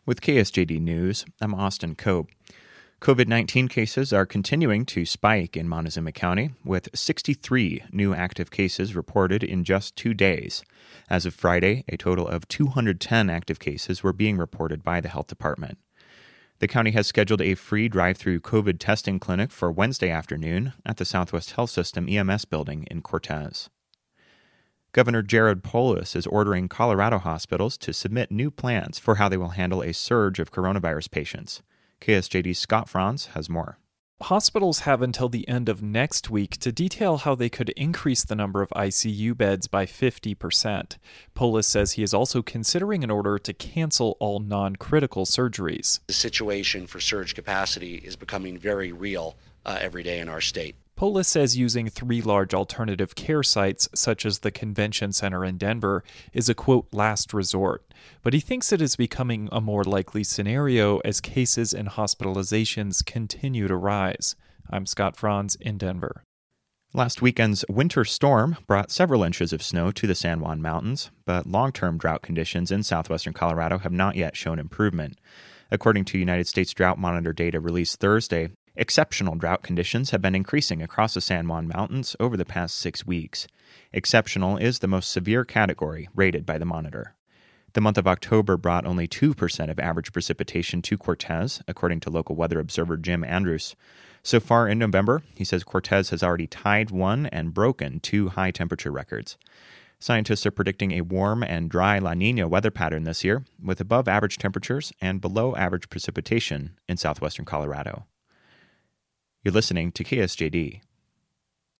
With KSJD News, I'm Austin Cope. COVID-19 cases are continuing to spike in Montezuma County, with 63 new active cases reported in just 2 days. As of Friday, a total of 210 active cases were being reported by the health department. The county has scheduled a free drive-through COVID testing clinic for Wednesday afternoon at the Southwest Health System EMS building in Cortez. Governor Jared Polis is ordering Colorado hospitals to submit new plans for how they will handle a surge of coronavirus patients. KSJD's Scott Franz has more. Hospitals have until the end of next week to detail how they could increase the number of ICU beds by 50%. Polis says he is also considering an order to cancel all non-critical surgeries. The situation for surge capacity is becoming very real every day in our state. Polis says using 3 large alternative care sites, such as the Convention Center in Denver, is a, quote, last resort. But he thinks it is becoming a more likely scenario as cases and hospitalizations continue to rise. I'm Scott Franz in Denver. Last weekend's winter storm brought several inches of snow to the San Juan Mountains, but long-term drought conditions in southwestern Colorado have not yet shown improvement. According to United States Drought Monitor data released Thursday, exceptional drought conditions have been increasing across the San Juan Mountains over the past 6 weeks. Exceptional is the most severe category rated by the monitor. The month of October brought only 2% of average precipitation to Cortez, according to local weather observer Jim Andrews. So far in November, he says Cortez has already tied 1 and broken 2 high-temperature records. Scientists are predicting a warm and dry La Niña weather pattern this year, with above-average temperatures and below-average precipitation in southwestern Colorado. You're listening to KSJD.